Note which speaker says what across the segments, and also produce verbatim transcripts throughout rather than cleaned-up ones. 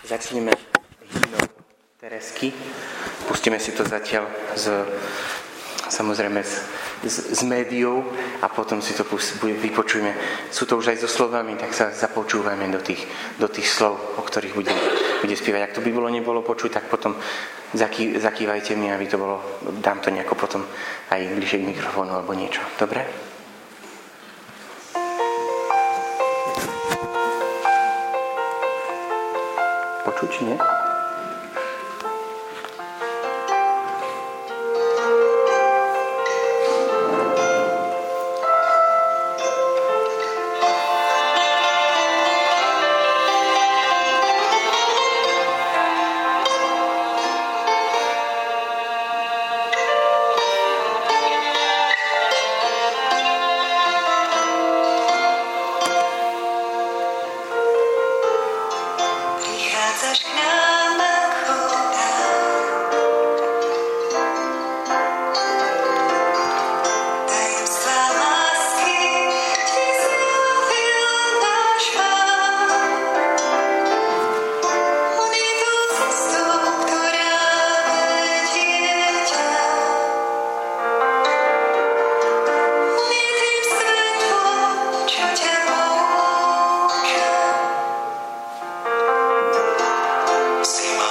Speaker 1: Začneme hymnou Teresky. Pustíme si to zatiaľ z, samozrejme z, z, z médiou a potom si to pust, vypočujeme. Sú to už aj so slovami, tak sa započúvame do tých, do tých slov, o ktorých bude, bude spievať. Ak to by bolo nebolo počuť, tak potom zaký, zakývajte mi, aby to bolo, dám to nejako potom aj bližšie k mikrofónu alebo niečo. Dobre? Počuť, nie?
Speaker 2: See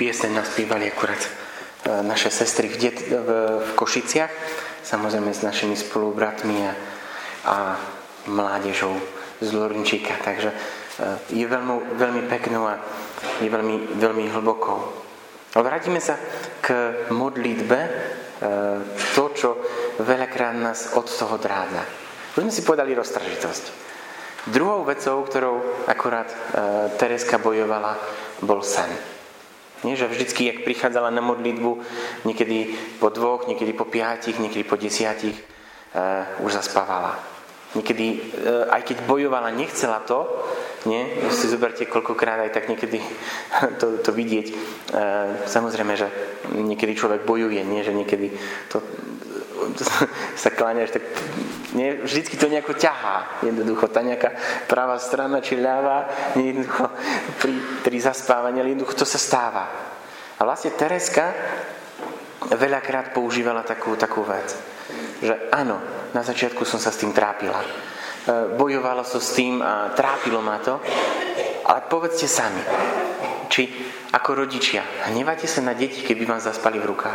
Speaker 1: pieseň naspívali akurát naše sestry v, det, v, v Košiciach, samozrejme s našimi spolubratmi a, a mládežou z Lorničíka. Takže je veľmi, veľmi peknou a je veľmi, veľmi hlbokou. Ale vrátime sa k modlitbe, to, čo veľakrát nás od toho drádza. Už sme si povedali roztržitosť. Druhou vecou, ktorou akurát Tereska bojovala, bol sen. Nie, že vždycky, jak prichádzala na modlitbu, niekedy po dvoch, niekedy po piatich, niekedy po desiatich, uh, už zaspávala. Niekedy, uh, aj keď bojovala, nechcela to, nie? Si zoberte koľkokrát aj tak niekedy to, to vidieť. Uh, samozrejme, že niekedy človek bojuje, nie? Že niekedy to, to sa kláňaš, tak nie, vždycky to nejako ťahá. Jednoducho, tá nejaká pravá strana či ľavá, jednoducho pri, pri zaspávaní, ale jednoducho to sa stáva. A vlastne Tereska veľakrát používala takú, takú vec, že áno, na začiatku som sa s tým trápila. Bojovala som s tým a trápilo ma to, ale povedzte sami, či ako rodičia, hnevate sa na deti, keby vám zaspali v rukách?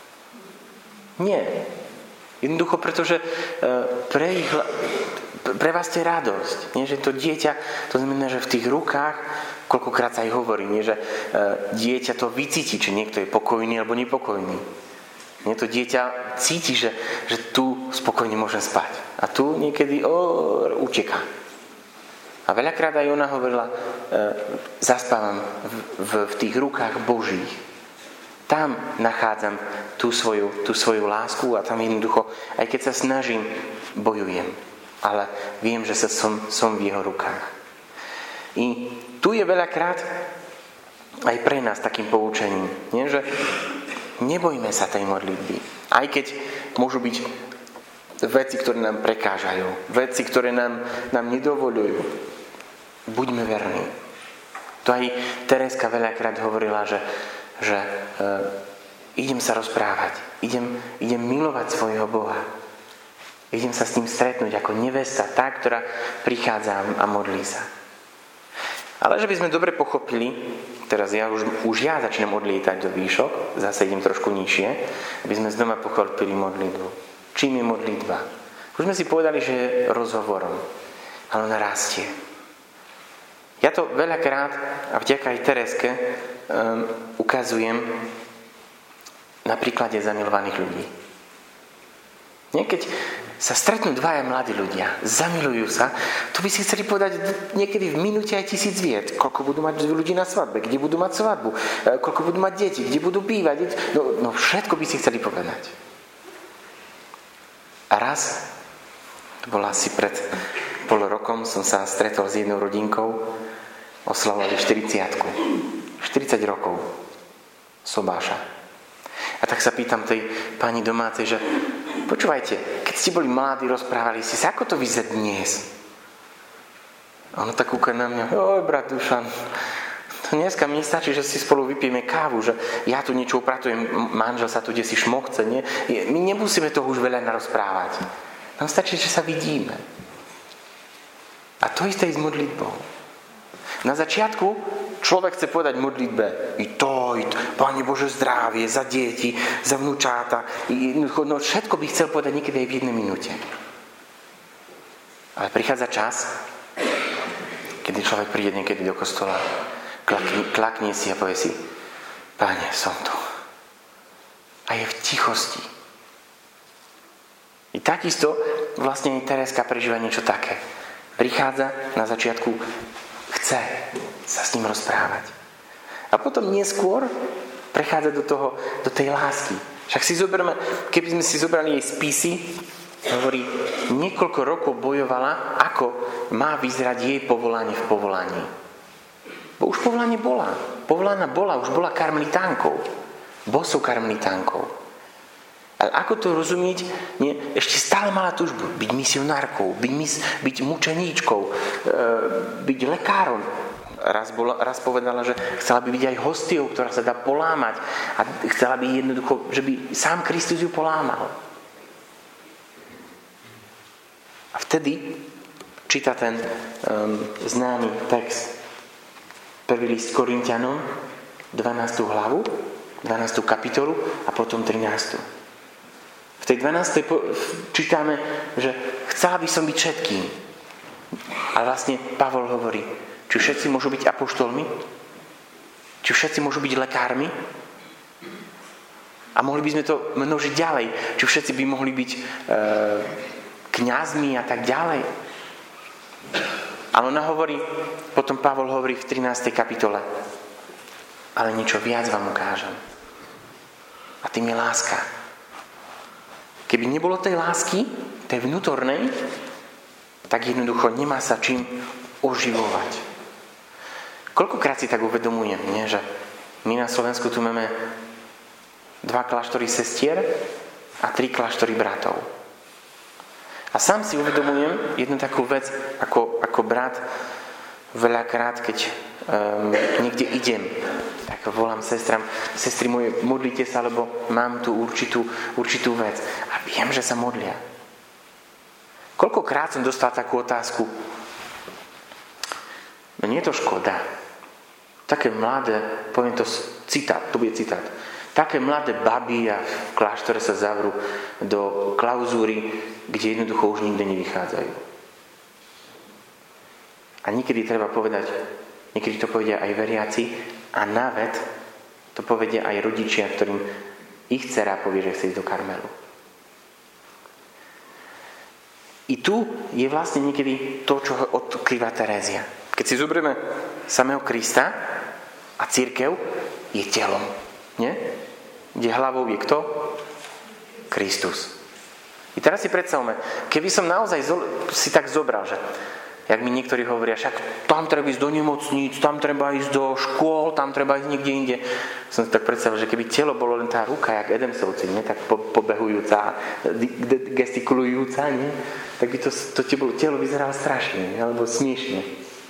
Speaker 1: Nie. Jednoducho, pretože pre, ich, pre vás je radosť. Nie, že to dieťa, to znamená, že v tých rukách, koľkokrát sa aj hovorí, nie, že dieťa to vycíti, či niekto je pokojný alebo nepokojný. Nie, to dieťa cíti, že, že tu spokojne môžem spať. A tu niekedy ó, uteká. A veľakrát aj ona hovorila, zaspávam v, v, v tých rukách Božích. Tam nachádzam tú svoju, tú svoju lásku a tam jednoducho, aj keď sa snažím, bojujem. Ale viem, že sa som, som v jeho rukách. I tu je veľakrát aj pre nás takým poučením, nie? Že nebojme sa tej modlitby. Aj keď môžu byť veci, ktoré nám prekážajú, veci, ktoré nám, nám nedovoľujú. Buďme verní. To aj Tereska veľakrát hovorila, že že e, idem sa rozprávať, idem, idem milovať svojho Boha, idem sa s ním stretnúť ako nevesta, tá, ktorá prichádza a modlí sa. Ale že by sme dobre pochopili, teraz ja už, už ja začnem odlietať do výšok, zase idem trošku nižšie, aby sme znova pochopili modlitbu. Čím je modlitba? Už sme si povedali, že je rozhovorom, ale ona rastie. Ja to veľakrát, a vďaka aj Tereske, um, ukazujem na príklade zamilovaných ľudí. Niekedy sa stretnú dvaja mladí ľudia, zamilujú sa, to by si chceli povedať niekedy v minúte aj tisíc vied. Koľko budú mať ľudí na svadbe, kde budú mať svadbu, koľko budú mať deti, kde budú bývať. No, no všetko by si chceli povedať. A raz, to bolo asi pred pol rokom, som sa stretol s jednou rodinkou, oslavovali štyridsiatku. štyridsať rokov. Sobáša. A tak sa pýtam tej pani domácej, že počúvajte, keď ste boli mladí, rozprávali ste sa, ako to vyzerá dnes? A ona tak kúka na mňa, oj, brat Dušan, dneska mi stačí, že si spolu vypijeme kávu, že ja tu niečo upratujem, manžel sa tu desi šmochce, nie? My nemusíme toho už veľa narozprávať. Nám stačí, že sa vidíme. A to isté je s modlitbou. Na začiatku človek chce povedať modlitbe i to, i to, Pane Bože zdravie, za deti, za vnúčáta, i, no všetko by chcel povedať niekedy aj v jednej minúte. Ale prichádza čas, kedy človek príde niekedy do kostola, klakne, klakne si a povie si, Pane, som tu. A je v tichosti. I takisto vlastne Tereska prežíva niečo také. Prichádza na začiatku, chce sa s ním rozprávať. A potom neskôr prechádza do toho, do tej lásky. Však si zoberme, keby sme si zobrali jej spisy, hovorí, niekoľko rokov bojovala, ako má vyzerať jej povolanie v povolaní. Bo už povolanie bola. Povolaná bola, už bola karmelitánkou. Bosou karmelitánkou. Ale ako to rozumieť? Nie, ešte stále mala túžbu byť misionárkou, byť, mis, byť mučeníčkou, e, byť lekárom. Raz, bola, raz povedala, že chcela by byť aj hostiou, ktorá sa dá polámať. A chcela by jednoducho, že by sám Kristus ju polámal. A vtedy číta ten um, známy text, prvý list Korinťanom, dvanástu hlavu, dvanástu kapitolu a potom trinástu. V tej dvanástej čítame, že chcela by som byť všetkým. Ale vlastne Pavol hovorí, či všetci môžu byť apoštolmi, či všetci môžu byť lekármi a mohli by sme to množiť ďalej, či všetci by mohli byť e, kňazmi a tak ďalej. Ale ona hovorí, potom Pavol hovorí v trinástej kapitole, ale niečo viac vám ukážem. A tým je láska. Keby nebolo tej lásky, tej vnútornej, tak jednoducho nemá sa čím oživovať. Koľkokrát si tak uvedomujem, nie? Že my na Slovensku tu máme dva kláštory sestier a tri kláštory bratov. A sám si uvedomujem jednu takú vec, ako, ako brat, veľakrát, keď um, niekde idem, tak volám sestram, sestry moje, modlite sa, lebo mám tu určitú, určitú vec. A viem, že sa modlia. Koľkokrát som dostal takú otázku, no nie je to škoda. Také mladé, poviem to citát, to bude citát, také mladé baby a v kláštore sa zavrú do klauzúry, kde jednoducho už nikde nevychádzajú. A niekedy treba povedať, niekedy to povedia aj veriaci a nawet to povedia aj rodičia, ktorým ich dcera povie, že chce ísť do Karmelu. I tu je vlastne niekedy to, čo odkrýva Terézia. Keď si zoberieme samého Krista a cirkev je telom. Nie? Kde hlavou je kto? Kristus. I teraz si predstavme, keby som naozaj si tak zobral, že jak mi niektorí hovoria, však tam treba ísť do nemocníc, tam treba ísť do škôl, tam treba ísť niekde inde. Som si tak predstavil, že keby telo bolo len tá ruka, jak Edemsovci, nie? Tak po, pobehujúca, gestikulujúca, nie? Tak by to, to telo, telo vyzeralo strašne, nie? Alebo smiešne.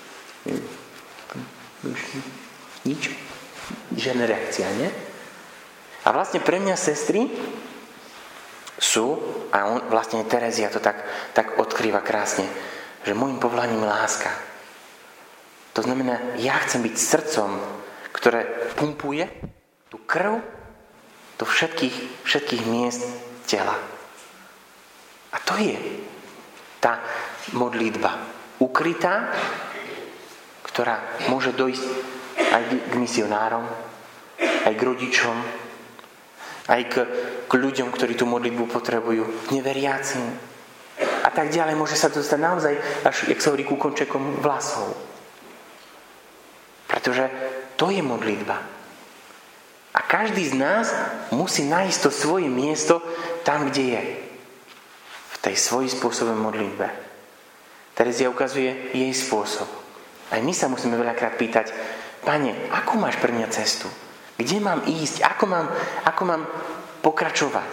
Speaker 1: Nič. Žiadna reakcia, nie? A vlastne pre mňa sestry sú, a on, vlastne Terézia to tak, tak odkrýva krásne, že môjim povolaním je láska. To znamená, ja chcem byť srdcom, ktoré pumpuje tú krv do všetkých, všetkých miest tela. A to je tá modlitba ukrytá, ktorá môže dojsť aj k misionárom, aj k rodičom, aj k, k ľuďom, ktorí tú modlitbu potrebujú, neveriacim a tak ďalej. Môže sa to stať naozaj až, jak sa hovorí, ku končekom vlasov. Pretože to je modlitba. A každý z nás musí nájsť to svoje miesto tam, kde je. V tej svojej spôsobe modlitbe. Terézia ukazuje jej spôsob. Aj my sa musíme veľakrát pýtať, Pane, akú máš pre mňa cestu? Kde mám ísť? Ako mám, ako mám pokračovať?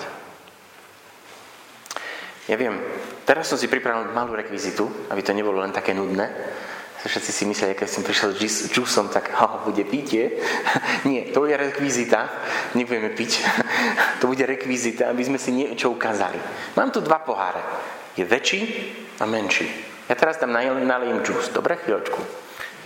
Speaker 1: Ja viem, teraz som si pripravil malú rekvizitu, aby to nebolo len také nudné. Všetci si mysleli, keď som prišiel s džusom, tak oh, bude pitie. Nie, to bude rekvizita. Nebudeme piť. To bude rekvizita, aby sme si niečo ukázali. Mám tu dva poháre. Je väčší a menší. Ja teraz tam nalijem džus. Dobre, chvíľočku.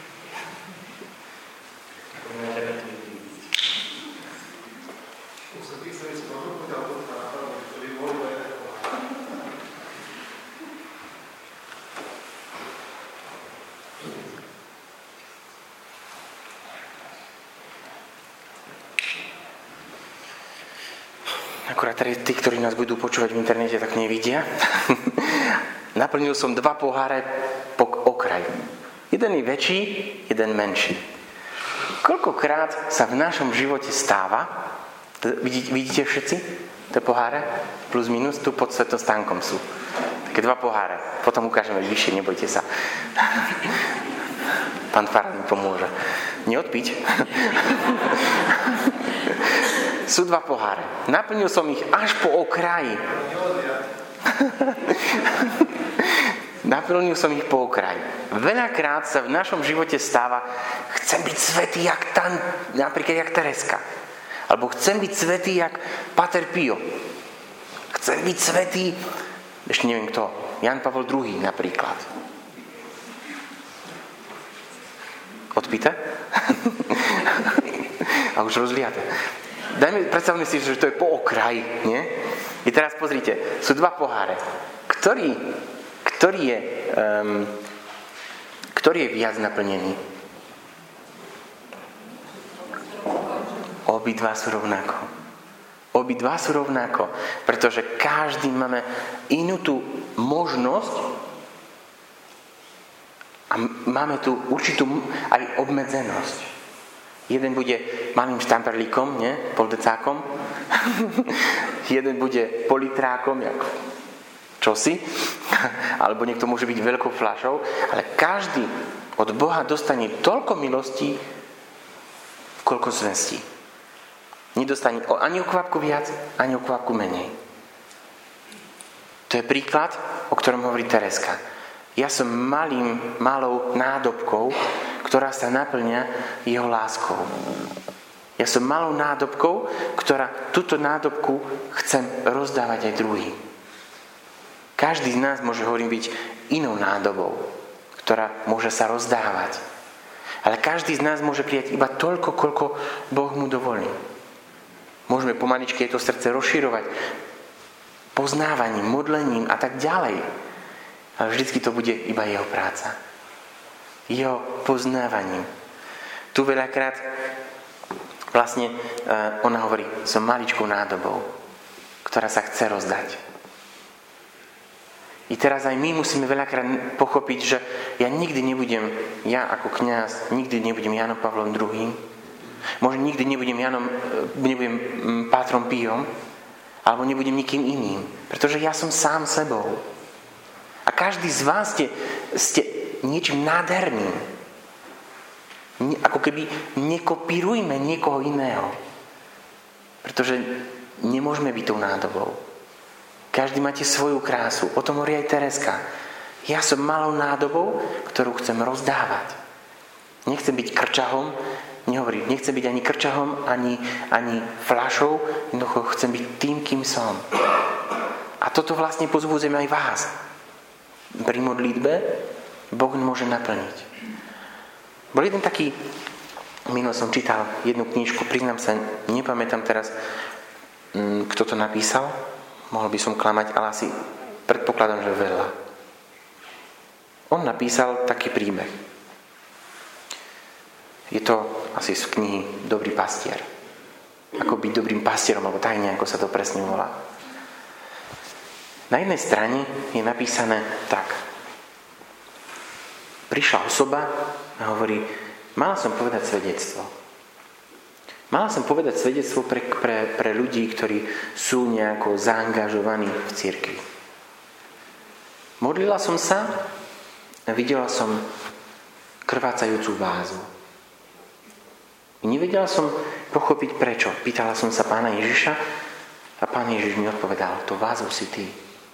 Speaker 1: Akurát tí, ktorí nás budú počúvať v internete, tak nevidia. Naplnil som dva poháre po okraju. Jeden je väčší, jeden menší. Koľkokrát sa v našom živote stáva, vidíte, vidíte všetci tie poháre? Plus minus, tu pod svetostánkom sú. Také dva poháre. Potom ukážeme vyššie, nebojte sa. Pán farár mi pomôže. Neodpiť. Sú dva poháre. Naplnil som ich až po okraji. Naplnil som ich po okraji. Veľakrát sa v našom živote stáva, chcem byť svätý jak tam, napríklad jak Tereska. Alebo chcem byť svätý jak Pater Pio. Chcem byť svätý, ešte neviem kto, Jan Pavol druhý napríklad. Odpíte? a už rozliate. Dajme, predstavme si, že to je po okraji, nie? I teraz pozrite, sú dva poháre. Ktorý, ktorý je um, ktorý je viac naplnený? Obidva sú rovnako. Obidva sú rovnako, pretože každý máme inú tú možnosť a máme tu určitú aj obmedzenosť. Jeden bude malým štamperlíkom, nie? Poldecákom. Jeden bude politrákom, jak čosi. Alebo niekto môže byť veľkou fľašou. Ale každý od Boha dostane toľko milostí, koľko zvestí. Nedostane ani o kvapku viac, ani o kvapku menej. To je príklad, o ktorom hovorí Tereska. Ja som malým, malou nádobkou, ktorá sa naplňa jeho láskou. Ja som malou nádobkou, ktorá túto nádobku chcem rozdávať aj druhým. Každý z nás môže, hovorím, byť inou nádobou, ktorá môže sa rozdávať. Ale každý z nás môže prijať iba toľko, koľko Boh mu dovolí. Môžeme pomaličky to srdce rozširovať poznávaním, modlením a tak ďalej. Ale vždycky to bude iba jeho práca. Jeho poznávaním. Tu veľakrát vlastne ona hovorí, som maličkou nádobou, ktorá sa chce rozdať. I teraz aj my musíme veľakrát pochopiť, že ja nikdy nebudem, ja ako kňaz, nikdy nebudem Jánom Pavlom druhým. Možno nikdy nebudem Jánom, nebudem Pátrom Píom, alebo nebudem nikým iným. Pretože ja som sám sebou. A každý z vás ste, ste niečím nádherným. Ako keby nekopírujme niekoho iného. Pretože nemôžeme byť tou nádobou. Každý máte svoju krásu. O tom hovorí aj Tereska. Ja som malou nádobou, ktorú chcem rozdávať. Nechcem byť krčahom, nehovorí, nechcem byť ani krčahom, ani, ani fľašou, jednoducho chcem byť tým, kým som. A toto vlastne pozbudzujem aj vás. Pri modlitbe Boh môže naplniť. Bol jeden taký, minul som čítal jednu knižku, priznám sa, nepamätám teraz, kto to napísal, mohol by som klamať, ale asi predpokladám, že veľa. On napísal taký príbeh. Je to asi z knihy Dobrý pastier. Ako byť dobrým pastierom, alebo tajne, ako sa to presne volá. Na jednej strane je napísané tak. Prišla osoba a hovorí, mala som povedať svedectvo. Mala som povedať svedectvo pre, pre, pre ľudí, ktorí sú nejako zaangažovaní v cirkvi. Modlila som sa a videla som krvácajúcu vázu. Nevedela som pochopiť prečo. Pýtala som sa Pána Ježiša a Pán Ježiš mi odpovedal, to vázu si ty.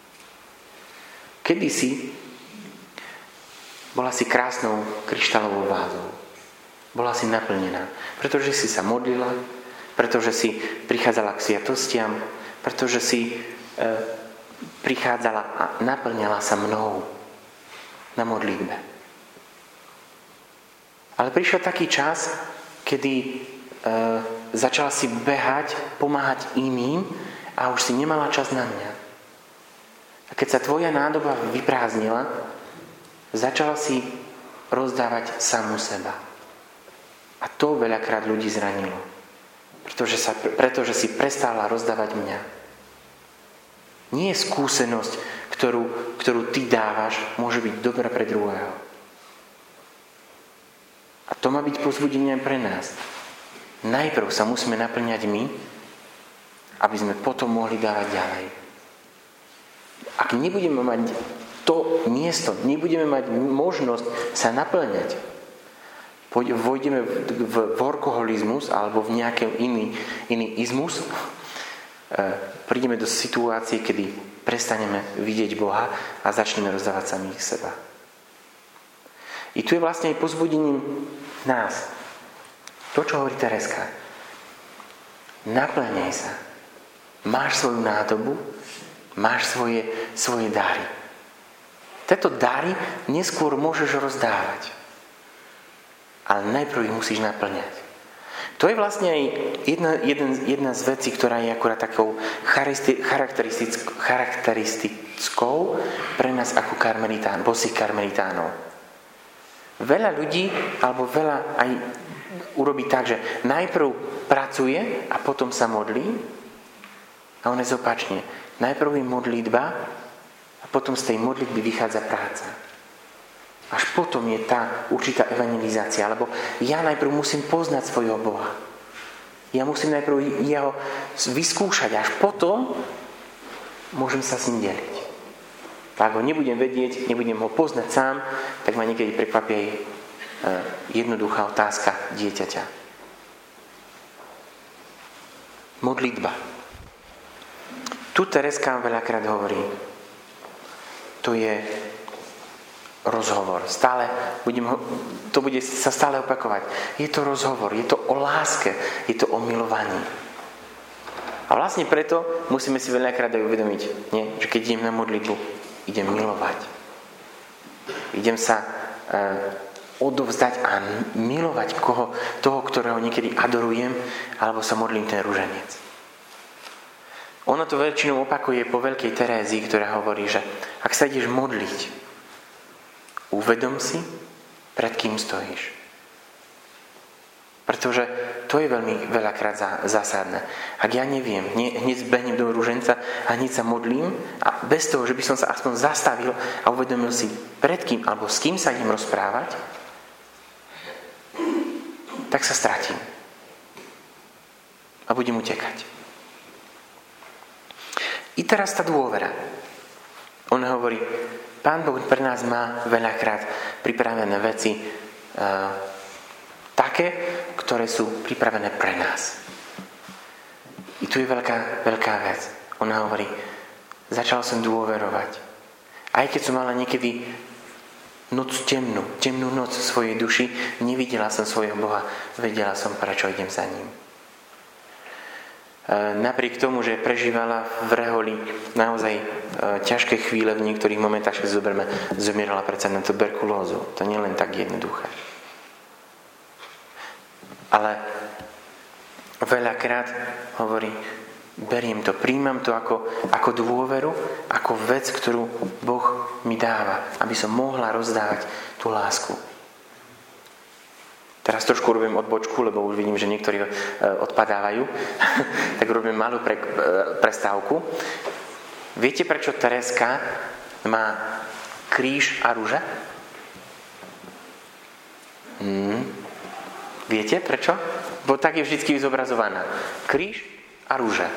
Speaker 1: Kedysi bola si krásnou kryštálovou vázou. Bola si naplnená. Pretože si sa modlila, pretože si prichádzala k sviatostiam, pretože si e, prichádzala a naplňala sa mnou na modlitbe. Ale prišiel taký čas, kedy e, začala si behať, pomáhať iným a už si nemala čas na mňa. A keď sa tvoja nádoba vyprázdnila, začala si rozdávať samú seba. A to veľakrát ľudí zranilo. Pretože, sa, pretože si prestala rozdávať mňa. Nie je skúsenosť, ktorú, ktorú ty dávaš, môže byť dobrá pre druhého. A to má byť povzbudením pre nás. Najprv sa musíme naplňať my, aby sme potom mohli dávať ďalej. Ak nebudeme mať to miesto, nebudeme mať možnosť sa naplňať, vojdeme v workoholizmus alebo v nejaký iný, iný izmus, prídeme do situácie, kedy prestaneme vidieť Boha a začneme rozdávať samých seba. I tu je vlastne aj pozbudením nás. To, čo hovorí Tereska. Naplňaj sa. Máš svoju nádobu, máš svoje, svoje dary. Tieto dary neskôr môžeš rozdávať. Ale najprv ich musíš naplňať. To je vlastne aj jedna, jeden, jedna z vecí, ktorá je akurát takou charakteristickou, charakteristickou pre nás ako karmelitán, bosých karmelitánov. Veľa ľudí, alebo veľa aj urobí tak, že najprv pracuje a potom sa modlí, a on je opačne. Najprv je modlitba a potom z tej modlitby vychádza práca. Až potom je tá určitá evangelizácia, lebo ja najprv musím poznať svojho Boha. Ja musím najprv jeho vyskúšať, až potom môžem sa s ním deliť. Ak ho nebudem vedieť, nebudem ho poznať sám, tak ma niekedy prekvapí aj jednoduchá otázka dieťaťa. Modlitba. Tu Tereska veľakrát hovorí, to je rozhovor. Stále budem ho, to bude sa stále opakovať. Je to rozhovor, je to o láske, je to o milovaní. A vlastne preto musíme si veľakrát aj uvedomiť, nie? Že keď idem na modlitbu, idem milovať. Idem sa e, odovzdať a milovať koho, toho, ktorého niekedy adorujem, alebo sa modlím ten ruženec. Ona to väčšinou opakuje po veľkej Terézii, ktorá hovorí, že ak sa ideš modliť, uvedom si, pred kým stojíš. Pretože to je veľmi veľakrát zásadné. Ak ja neviem, hneď zbehnem do ruženca a hneď sa modlím a bez toho, že by som sa aspoň zastavil a uvedomil si, pred kým alebo s kým sa idem rozprávať, tak sa stratím. A budem utekať. I teraz tá dôvera. On hovorí, Pán Boh pre nás má veľakrát pripravené veci uh, také, ktoré sú pripravené pre nás. I tu je veľká, veľká vec. Ona hovorí, začal som dôverovať. Aj keď som mala niekedy noc temnú, temnú noc v svojej duši, nevidela som svojho Boha, vedela som, prečo idem za ním. Napriek tomu, že prežívala v reholi naozaj ťažké chvíle, v niektorých momentách, keď zoberme, zomierala predsa na tuberkulózu. To nie je len tak jednoduché. Ale veľakrát hovorí, beriem to, príjmam to ako, ako dôveru, ako vec, ktorú Boh mi dáva, aby som mohla rozdávať tú lásku. Teraz trošku robím odbočku, lebo už vidím, že niektorí odpadávajú. Tak robím malú pre, prestávku. Viete, prečo Tereska má kríž a ruže? Hmm. Viete, prečo? Bo tak je vždy zobrazovaná. Kríž a ruže.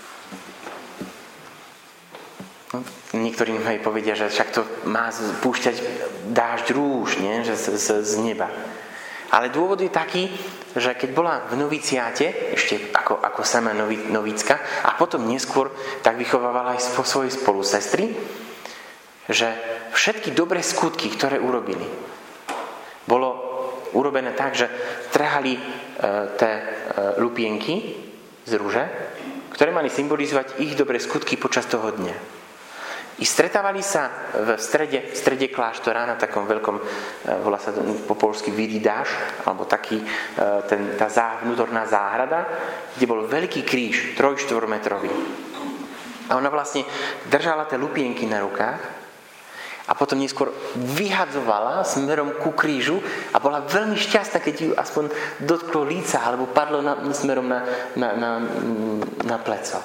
Speaker 1: Niektorí mi aj povedia, že však to má púšťať dážď rúž, nie? Že z, z, z neba. Ale dôvod je taký, že keď bola v noviciáte, ešte ako, ako sama novi, novícka, a potom neskôr tak vychovávala aj svoje spolusestry, že všetky dobré skutky, ktoré urobili, bolo urobené tak, že trhali e, tie e, lupienky z rúže, ktoré mali symbolizovať ich dobré skutky počas toho dňa. I stretávali sa v strede, v strede kláštora na takom veľkom, volá sa po poľsky vididáš, alebo taký, ten, tá zá, vnútorná záhrada, kde bol veľký kríž, troj štvormetrový. A ona vlastne držala tie lupienky na rukách a potom neskôr vyhadzovala smerom ku krížu a bola veľmi šťastná, keď ju aspoň dotklo líca alebo padlo na, smerom na, na, na, na pleco.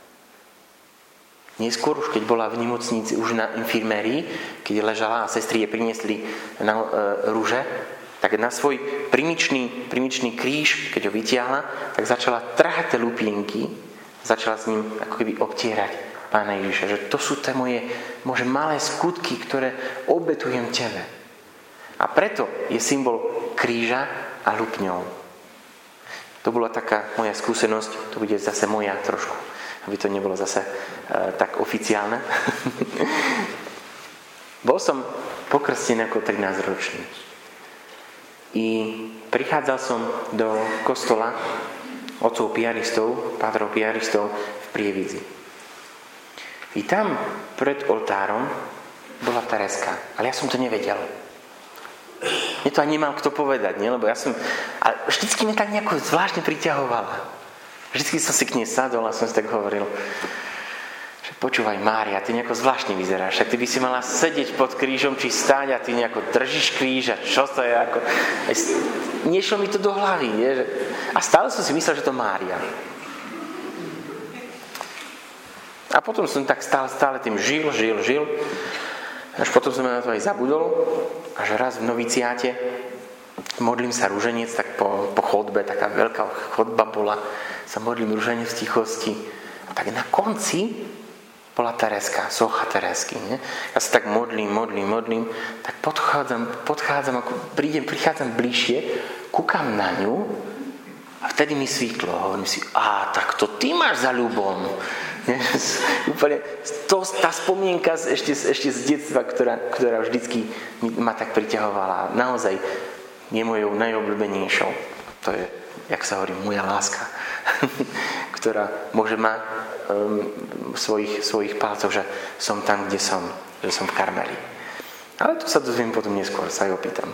Speaker 1: Neskôr, už keď bola v nemocnici, už na infirmérii, keď ležala a sestry jej priniesli na e, rúže, tak na svoj primičný, primičný kríž, keď ho vytiahla, tak začala trhať tie lupienky, začala s ním ako keby obtierať Pána Ježiša, že to sú tie moje môže malé skutky, ktoré obetujem tebe. A preto je symbol kríža a lupňov. To bola taká moja skúsenosť, to bude zase moja trošku, aby to nebolo zase e, tak oficiálne. Bol som pokrstený ako trinásťročný. I prichádzal som do kostola otcov piaristov, pátrov piaristov v Prievidzi. I tam pred oltárom bola Tereska, ale ja som to nevedel. Mne to ani nemal kto povedať, nie? Lebo ja som, ale vždycky mi tak nejako zvláštne priťahovala. Vždycky som si k nej sadol a som si tak hovoril, že počúvaj, Mária, ty nejako zvláštne vyzeráš. Tak ty by si mala sedieť pod krížom, či stáť a ty nejako držíš kríž a čo to je ako... Nešlo mi to do hlavy, nie? A stále som si myslel, že to Mária. A potom som tak stále, stále tým žil, žil, žil. Až potom som na to aj zabudol. Až raz v noviciáte modlím sa ruženec, tak po, po chodbe, taká veľká chodba bola, sa modlím ruženec v tichosti. A tak na konci bola Tereska, socha Teresky. Nie? Ja sa tak modlím, modlím, modlím, tak podchádzam, podchádzam, ako prídem, prichádzam bližšie, kúkam na ňu a vtedy mi svítlo. Hovorím si, á, tak to ty máš za ľubom. Úplne, to, tá spomienka ešte, ešte z detstva, ktorá, ktorá vždycky ma tak priťahovala. Naozaj je mojou najobľúbenejšou. To je, jak sa hovorí, moja láska, ktorá môže mať um, svojich, svojich palcov, že som tam, kde som, že som v Karmeli. Ale to sa dozviem potom neskôr, sa aj opýtam.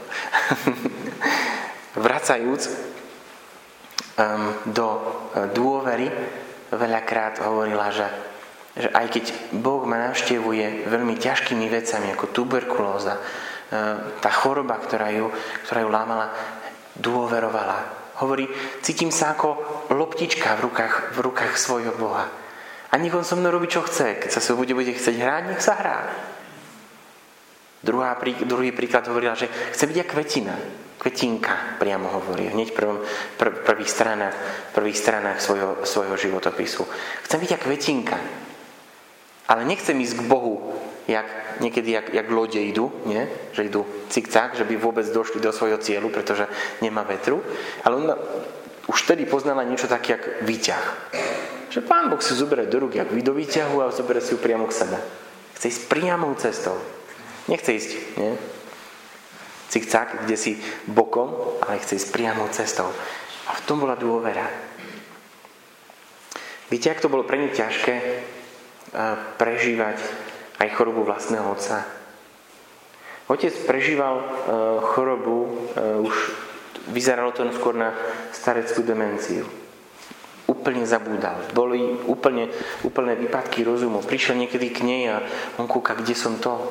Speaker 1: Vracajúc um, do dôvery, veľakrát hovorila, že, že aj keď Boh ma navštevuje veľmi ťažkými vecami, ako tuberkulóza, tá choroba, ktorá ju, ktorá ju lámala, dôverovala. Hovorí, cítim sa ako loptička v rukách, v rukách svojho Boha. A nech on so mnou robí, čo chce. Keď sa so bude, bude chcieť hrať, nech sa hrá. Druhá, druhý príklad hovorila, že chce byť ako kvetina. Kvetinka, priamo hovorí, hneď v prv, prv, prvých stranách, prvých stranách svojho, svojho životopisu. Chcem byť ako kvetinka, ale nechcem ísť k Bohu, jak, niekedy jak, jak lode idú, nie? Že idú cik-cak, že by vôbec došli do svojho cieľu, pretože nemá vetru, ale ona už vtedy poznala niečo také, jak výťah. Že Pán Boh si zoberie do ruky, jak do výťahu a zoberie si ju priamo k sebe. Chce ísť priamou cestou. Nechce ísť, nie? Cik-cak, kde si bokom, ale chce ísť priamou cestou. A v tom bola dôvera. Viete, ak to bolo pre ňu ťažké prežívať aj chorobu vlastného otca? Otec prežíval chorobu, už vyzeralo to skôr na stareckú demenciu. Úplne zabúdal. Boli úplne, úplne výpadky rozumu. Prišiel niekedy k nej a on kúka, kde som to?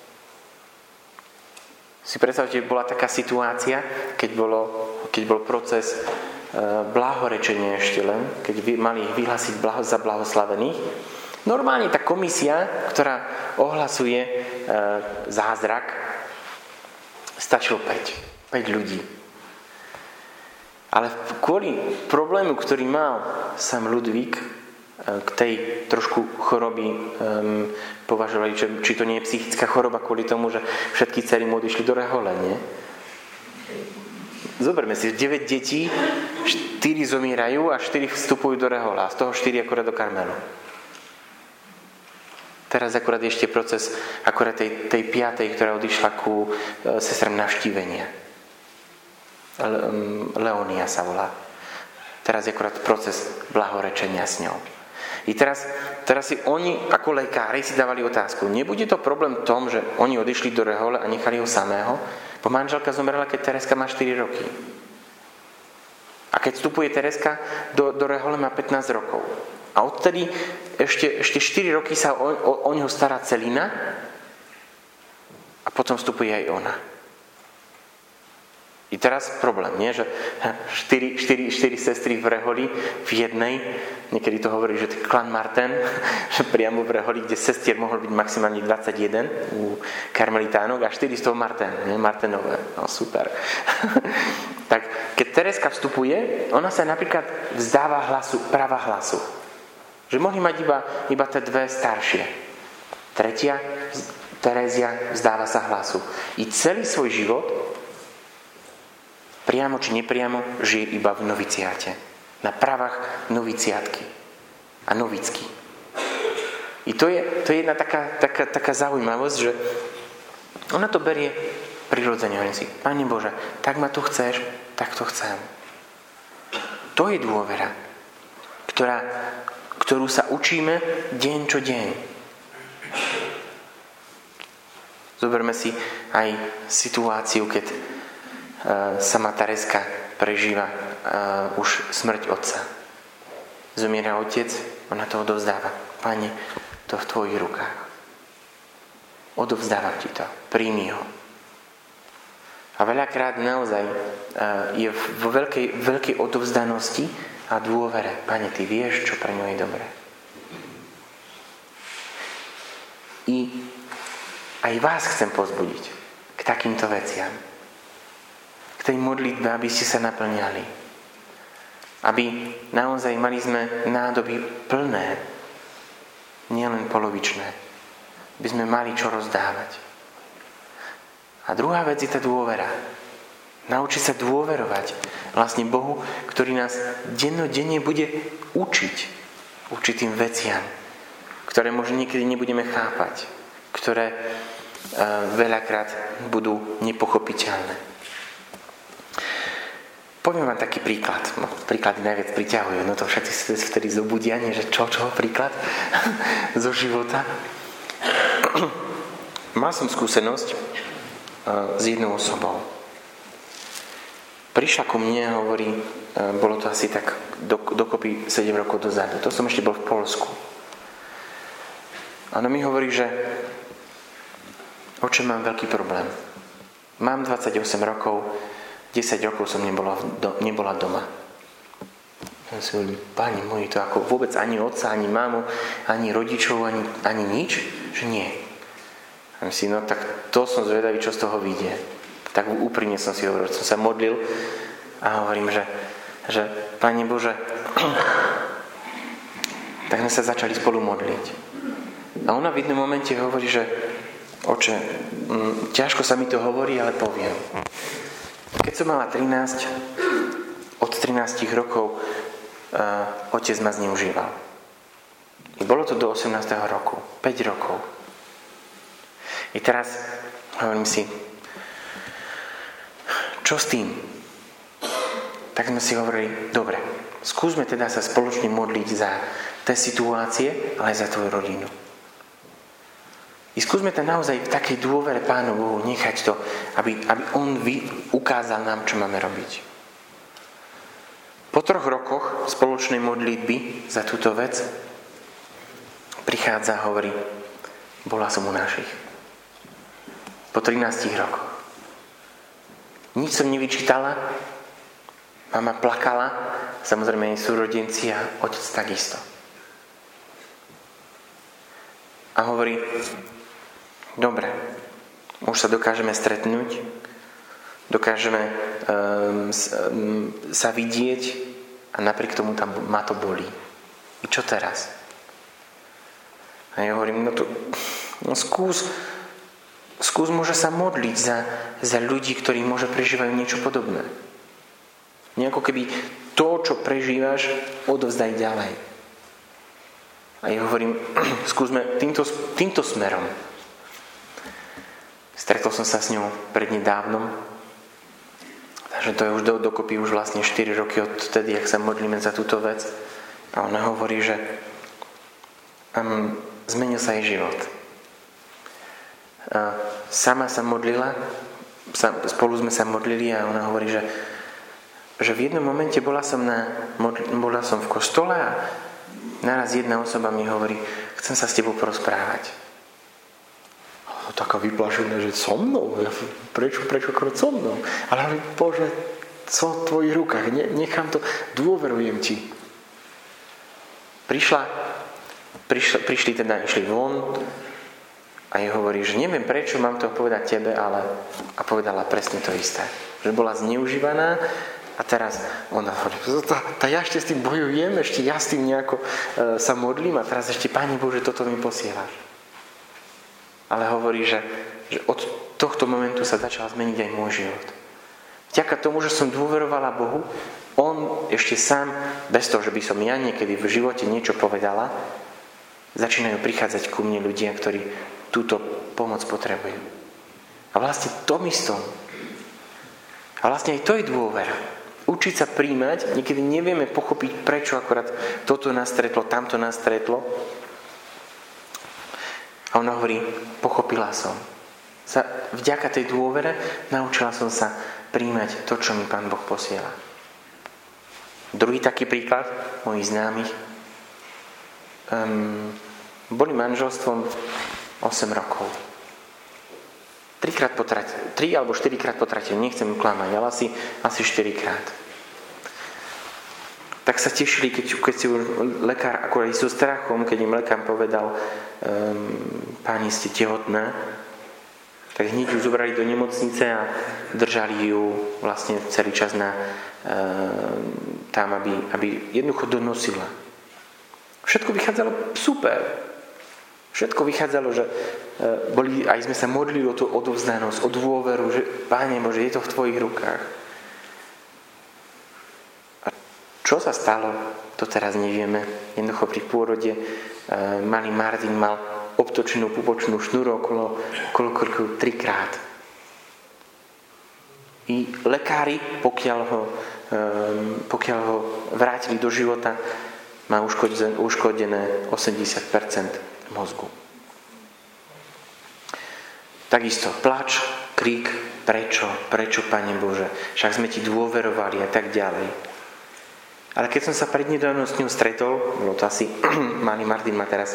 Speaker 1: Si predstavte, bola taká situácia, keď, bolo, keď bol proces e, blahorečenia ešte len, keď vy, mali ich vyhlásiť blaho, za blahoslavených. Normálne tá komisia, ktorá ohlasuje e, zázrak, stačilo päť. päť ľudí. Ale kvôli problému, ktorý mal sám Ludvík, k tej trošku choroby um, považovali, či, či to nie je psychická choroba kvôli tomu, že všetky dcery mu odišli do rehole, nie? Zoberme si, deväť detí, štyri zomierajú a štyri vstupujú do rehola, a z toho štyri akorát do Karmelu. Teraz akorát ešte proces akorát tej, tej piatej, ktorá odišla ku uh, sestrám navštívenia. Le, um, Leonia sa volá. Teraz je akorát proces blahorečenia s ňou. I teraz, teraz si oni, ako lekári, si dávali otázku. Nebude to problém v tom, že oni odišli do rehole a nechali ho samého? Bo manželka zomrela, keď Tereska má štyri roky. A keď vstupuje Tereska do, do rehole, má pätnásť rokov. A odtedy ešte, ešte štyri roky sa o, o, o ňo stará Celina a potom vstupuje aj ona. I teraz problém, nie? Že štyri, štyri, štyri sestry v reholi v jednej, niekedy to hovorí, že klan Martin, že priamo v reholi, kde sestier mohol byť maximálne dvadsaťjeden u karmelitánok a štyri z toho Martin, nie? Martinové. No super. Tak keď Tereska vstupuje, ona sa napríklad vzdáva hlasu, práva hlasu. Že mohli mať iba, iba tie dve staršie. Tretia, Terézia, vzdáva sa hlasu. I celý svoj život priamo či nepriamo žije iba v noviciáte. Na pravách noviciátky a novicky. I to je, to je jedna taká, taká, taká zaujímavosť, že ona to berie prirodzene. Hovorí si, Pane Bože, tak ma tu chceš, tak to chcem. To je dôvera, ktorá, ktorú sa učíme deň čo deň. Zoberme si aj situáciu, keď sa má Tereska prežíva uh, už smrť otca. Zomiera otec, ona to odovzdáva. Pane, to v tvojich rukách. Odovzdávam ti to. Príjmi ho. A veľakrát naozaj uh, je vo veľkej, veľkej odovzdanosti a dôvere. Pane, ty vieš, čo pre ňo je dobré. I aj vás chcem pozbudiť k takýmto veciam. K tej modlitbe, aby ste sa naplňali. Aby naozaj mali sme nádoby plné, nielen polovičné. Aby sme mali čo rozdávať. A druhá vec je tá dôvera. Naučiť sa dôverovať vlastne Bohu, ktorý nás dennodenne bude učiť určitým veciam, ktoré možno niekedy nebudeme chápať, ktoré uh, veľakrát budú nepochopiteľné. Poviem vám taký príklad. No, príklady najviac priťahujú. No to všetci sa vtedy zobudia, nie, že čo, čo, príklad zo života. Mal som skúsenosť uh, s jednou osobou. Prišla ku mne a hovorí, uh, bolo to asi tak do, dokopy sedem rokov dozadu. To som ešte bol v Poľsku. A ona mi hovorí, že oče, mám veľký problém. Mám dvadsaťosem rokov, desať rokov som nebola, do, nebola doma. Ja si hovorím, páni moji, to ako vôbec ani otca, ani mámu, ani rodičov, ani, ani nič? Že nie. A myslím, no tak to som zvedavý, čo z toho vyjde. Tak úprimne som si hovoril, som sa modlil a hovorím, že, že Pane Bože, tak sme sa začali spolu modliť. A ona v jednom momente hovorí, že oče, m, ťažko sa mi to hovorí, ale poviem. Keď som mala trinásť, od trinástich rokov uh, otec ma zneužíval. I bolo to do osemnásteho roku. päť rokov. I teraz hovorím si, čo s tým? Tak sme si hovorili, dobre, skúsme teda sa spoločne modliť za tie situácie, ale aj za tvoju rodinu. I skúsme to naozaj v takej dôvere Pánu Bohu nechať to, aby, aby On vy, ukázal nám, čo máme robiť. Po troch rokoch spoločnej modlitby za túto vec prichádza a hovorí, bola som u našich. Po trinástich rokoch. Nič som nevyčítala, mama plakala, samozrejme jej súrodenci a otec takisto. A hovorí, dobre, už sa dokážeme stretnúť, dokážeme um, sa vidieť a napriek tomu tam ma to bolí. I čo teraz? A ja hovorím, no to no skús, skús môže sa modliť za, za ľudí, ktorí môže prežívajú niečo podobné. Nejako keby to, čo prežívaš, odovzdaj ďalej. A ja hovorím, skúsme týmto, týmto smerom. Stretol som sa s ňou prednedávnom. Takže to je už do, dokopy už vlastne štyri roky od vtedy, ak sa modlíme za túto vec. A ona hovorí, že um, zmenil sa jej život. Uh, sama sa modlila, sa, spolu sme sa modlili a ona hovorí, že, že v jednom momente bola som, na, modl, bola som v kostole a naraz jedna osoba mi hovorí, chcem sa s tebou porozprávať. Taká vyplašená, že so mnou? Prečo, prečo krát so mnou? Ale Bože, co v tvojich rukách? Ne, nechám to, dôverujem ti. Prišla, prišla, prišli teda, išli von a jej hovorí, že neviem prečo, mám to povedať tebe, ale a povedala presne to isté. Že bola zneužívaná a teraz ona hovorí, tá, tá ja ešte s tým bojujem, ešte ja s tým nejako e, sa modlím a teraz ešte, Pane Bože, toto mi posielaš. Ale hovorí, že, že od tohto momentu sa začal zmeniť aj môj život. Vďaka tomu, že som dôverovala Bohu, On ešte sám, bez toho, že by som ja niekedy v živote niečo povedala, začínajú prichádzať ku mne ľudia, ktorí túto pomoc potrebujú. A vlastne to istom. A vlastne aj to je dôvera. Učiť sa príjmať, niekedy nevieme pochopiť, prečo akorát toto nás stretlo, tamto nás stretlo. A ona hovorí, pochopila som. Sa, vďaka tej dôvere naučila som sa príjmať to, čo mi Pán Boh posiela. Druhý taký príklad mojich známych. Um, boli manželstvom osem rokov. Trikrát potratili, tri alebo štyrikrát potratili, nechcem klamať, ale asi, asi štyrikrát. Tak sa tešili, keď, keď si lekár, ako aj so strachom, keď im lekár povedal, um, páni, ste tehotná, tak hneď ju zobrali do nemocnice a držali ju vlastne celý čas na, um, tam, aby, aby jednoducho donosila. Všetko vychádzalo super. Všetko vychádzalo, že uh, boli, aj sme sa modlili o tú odovzdanosť, o dôveru, že Páne Bože, je to v tvojich rukách. Čo sa stalo, to teraz nevieme. Jednoducho pri pôrode e, malý Martin mal obtočenú pupočnú šnúru okolo, okolo krku trikrát. I lekári, pokiaľ ho, e, pokiaľ ho vrátili do života, má uškodené, uškodené osemdesiat percent mozgu. Takisto plač, krík, prečo, prečo, Pane Bože, však sme ti dôverovali a tak ďalej. Ale keď som sa prednedávno s ňou stretol, bolo to asi, malý Martin má teraz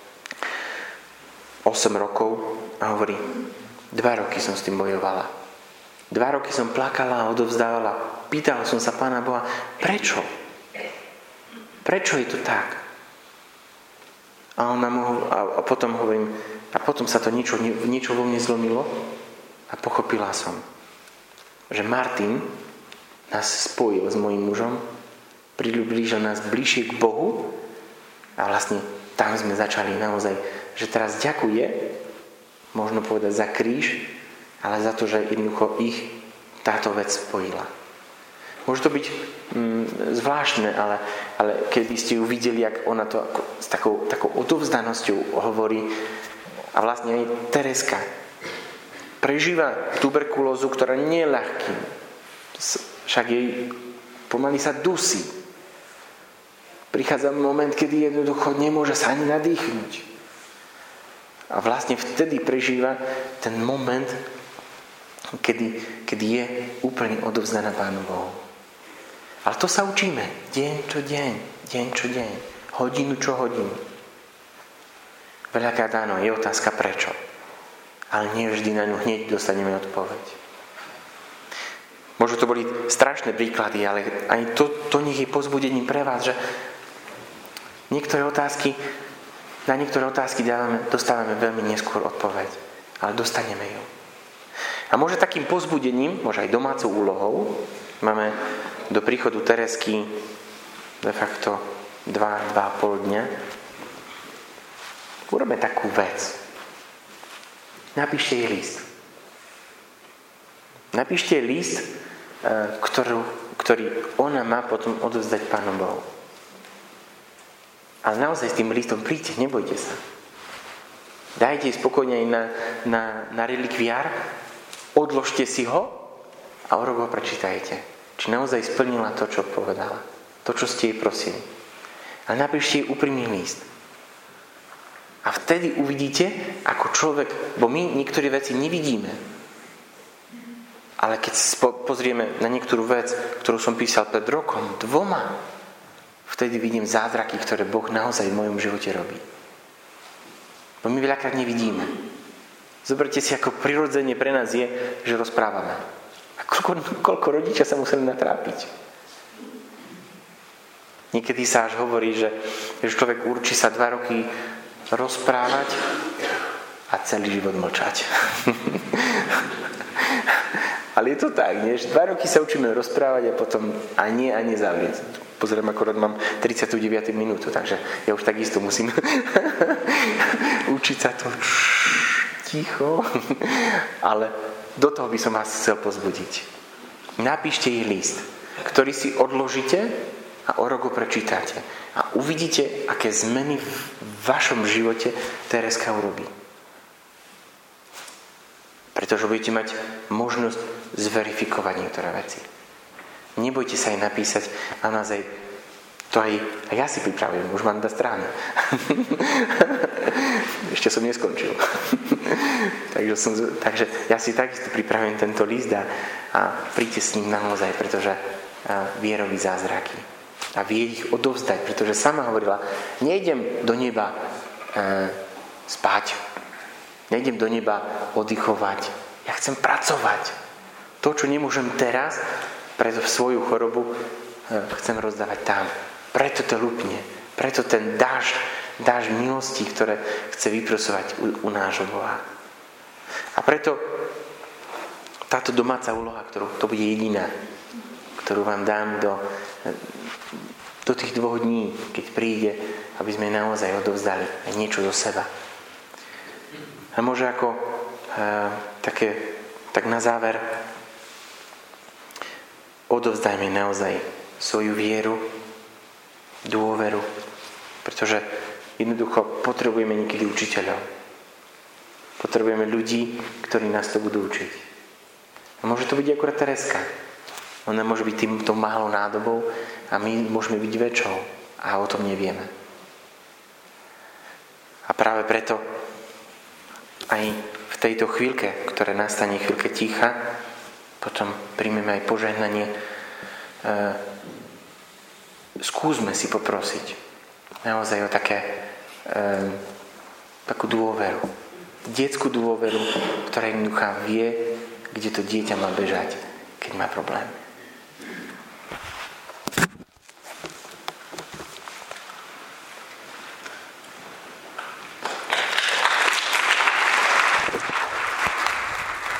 Speaker 1: osem rokov a hovorí, dva roky som s tým bojovala. Dva roky som plakala a odovzdávala. Pýtala som sa Pána Boha, prečo? Prečo je to tak? A, on nám, a potom hovorím, a potom sa to niečo, niečo vo mne zlomilo a pochopila som, že Martin nás spojil s mojím mužom, priblížil nás bližšie k Bohu a vlastne tam sme začali naozaj, že teraz ďakuje, možno povedať za kríž, ale za to, že jednoducho ich táto vec spojila. Môže to byť mm, zvláštne, ale, ale keby ste ju videli, jak ona to ako, s takou, takou odovzdanosťou hovorí a vlastne aj Tereska prežíva tuberkulózu, ktorá nie je ľahkým. Však jej pomaly sa dusí. Prichádza moment, kedy jednoducho nemôže sa ani nadýchnuť. A vlastne vtedy prežíva ten moment, kedy, kedy je úplne odovzdaná Pánu Bohu. Ale to sa učíme. Deň čo deň, deň čo deň, hodinu čo hodinu. Veľakrát áno, je otázka prečo. Ale nie vždy na ňu hneď dostaneme odpoveď. Možno to boli strašné príklady, ale aj to, to nech je povzbudením pre vás, že niektoré otázky, na niektoré otázky dávame, dostávame veľmi neskôr odpoveď, ale dostaneme ju. A môže takým povzbudením, môže aj domácou úlohou, máme do príchodu Teresky de facto dva, dva a pol dňa, urobme takú vec. Napíšte jej list. Napíšte jej list, ktorú, ktorý ona má potom odovzdať Pánu Bohu. Ale naozaj s tým listom príďte, nebojte sa. Dajte spokojne aj na, na, na relikviár, odložte si ho a o rok ho prečítajte. Či naozaj splnila to, čo povedala. To, čo ste jej prosili. Ale napíšte jej úprimný list. A vtedy uvidíte, ako človek, bo my niektoré veci nevidíme. Ale keď pozrieme na niektorú vec, ktorú som písal pred rokom, dvoma, vtedy vidím zázraky, ktoré Boh naozaj v mojom živote robí. Bo my veľakrát nevidíme. Zoberte si, ako prirodzene pre nás je, že rozprávame. A koľko, koľko rodičia sa museli natrápiť. Niekedy sa až hovorí, že, že človek určí sa dva roky rozprávať a celý život mlčať. Ale je to tak, nie? Že dva roky sa učíme rozprávať a potom ani ani zavrieť. Pozriem, akorát mám tridsiatu deviatu minútu, takže ja už takisto musím učiť sa to ticho. Ale do toho by som vás chcel pozbudiť. Napíšte jej list, ktorý si odložíte a o rok ho prečítate. A uvidíte, aké zmeny v vašom živote Tereska urobí. Pretože budete mať možnosť zverifikovať niektoré veci. Nebojte sa aj napísať a naozaj to aj, aj ja si pripravujem, už mám dva strany. Ešte som neskončil. takže, som, takže ja si takisto pripravujem tento list a, a príďte s ním naozaj, pretože a, vie robiť zázraky. a vie ich odovzdať, pretože sama hovorila, nejdem do neba e, spať, nejdem do neba oddychovať, ja chcem pracovať. To, čo nemôžem teraz, pre svoju chorobu, e, chcem rozdávať tam. Preto to lupne, preto ten dážď, dážď milosti, ktoré chce vyprosovať u, u nášho Boha. A preto táto domáca úloha, ktorú, to bude jediná, ktorú vám dám do, do tých dvoch dní, keď príde, aby sme naozaj odovzdali aj niečo do seba. A môže ako e, také, tak na záver odovzdajme naozaj svoju vieru, dôveru, pretože jednoducho potrebujeme niekedy učiteľov. Potrebujeme ľudí, ktorí nás to budú učiť. A môže to byť akurát Tereska. Ona môže byť týmto malou nádobou a my môžeme byť väčšou a o tom nevieme. A práve preto aj v tejto chvíľke, ktoré nastane chvíľke ticha, potom príjmeme aj požehnanie, e, skúsme si poprosiť naozaj o také, e, takú dôveru. Detskú dôveru, ktorá jednoduchá vie, kde to dieťa má bežať, keď má problém.